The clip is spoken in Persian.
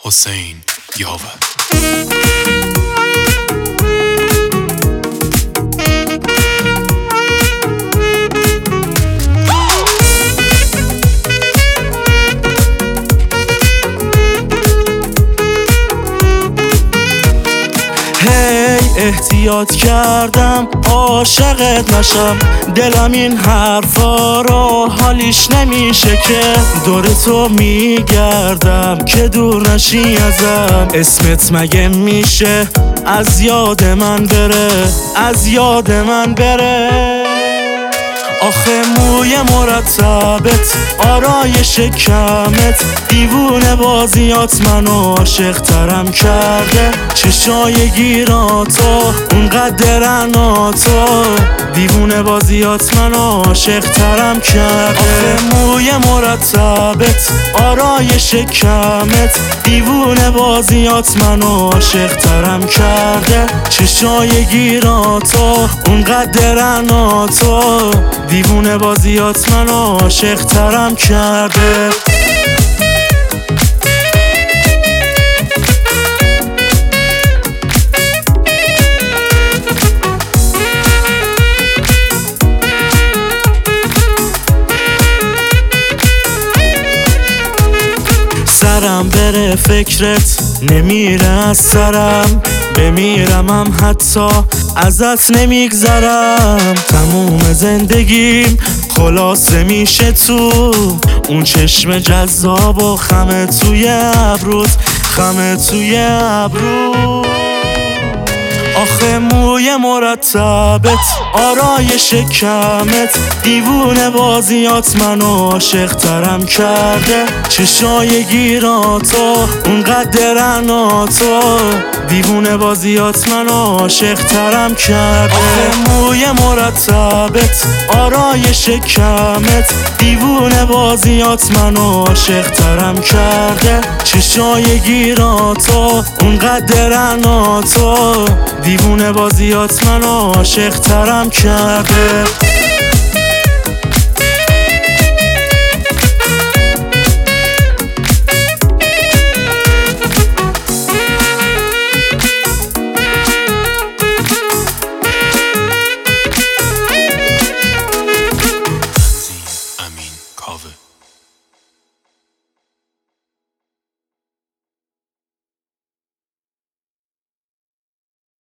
حسین یاور. احتیاط کردم عاشقت نشم، دلم این حرفا رو حالیش نمیشه که دور تو میگردم که دور نشی ازم. اسمت مگه میشه از یاد من بره، از یاد من بره؟ آخه موی مرتبت، آرایش کمت، دیوونه بازیات منو عاشق ترم کرده. چشای گیراتو اونقدر اناتو، دیوونه بازیات منو عاشق ترم کرده. آخه موی مرتبت، آرایش کمت، دیوونه بازیات منو عاشق ترم کرده. چشای گیراتو اونقدر اناتو، دیوونه بازیات منو عاشق ترم کرده. سرم بره فکرت نمیره از سرم، بمیرمم حتی ازت نمیگذرم. تموم زندگیم خلاصه میشه تو اون چشم جذاب و خمه توی ابروت، خمه توی ابروت. آخه موی مرتبت، آرایش کمت، دیوونه بازیات منو عاشق ترم کرده. چشای گیراتو اونقدر اناتو، دیوونه بازیات منو عاشق ترم کرده. آخه موی مرتبت، آرایش کمت، دیوونه بازیات منو عاشق ترم کرده. چشای گیراتو اونقدر اناتو، دیوونه بازیات منو عاشق ترم کرده.